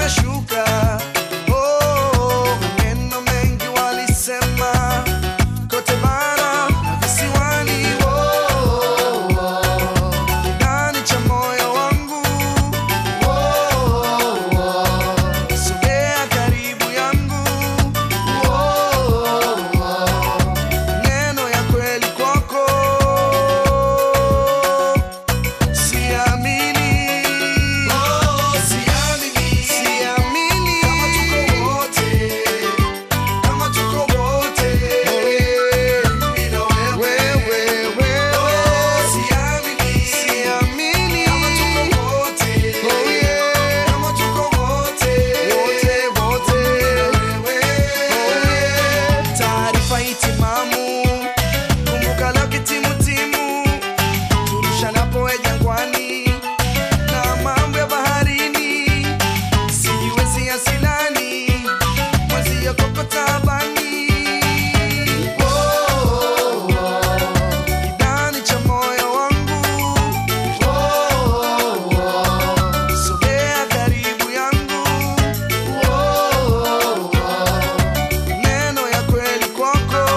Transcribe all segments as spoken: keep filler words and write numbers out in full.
imeshuka. Oh, maneno mengi walisema kote bara na visiwani. Oh, ndani cha moyo wangu. Oh, sogea karibu yangu. Oh, neno ya kweli kwako. Siamini. Oh, siamini. Siamini. Kama tuko wote. Kama tuko wote. Bila wewe. Wewe. Oh, siamini. Siamini. Kama tuko wote. Oh yeah. Kama tuko wote. Wote, wote. Wewe. Taarifa hitimamu. Kumbuka laki timu timu. Turushanapo jangwani na mambo ya baharini. Sijiwezi asilani. Mwezi ya kokota bani. Oh, ndani cha moyo wangu. Oh, sogea karibu yangu. Oh, neno ya kweli kwako.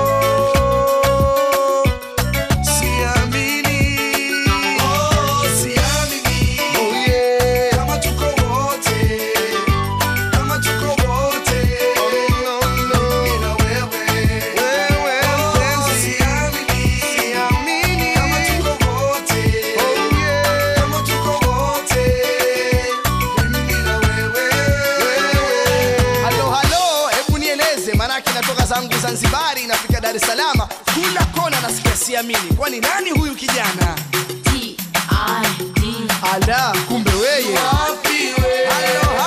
Siamini. Oh, siamini. Oh yeah. Kama tuko wote. Kama tuko wote. Oh no no. Bila wewe. Wewe mpenzi. Siamini. Siamini. Kama tuko wote. Oh yeah. Kama tuko wote. Bila wewe. Halo halo, hebu nieleze, manake natoka zangu Zanzibari nafika Dar es Salaam, kila kona nasikia siamini. Kwani nani huyu kijana? T I D Ala, kumbe weye. Wapi wewe? Halo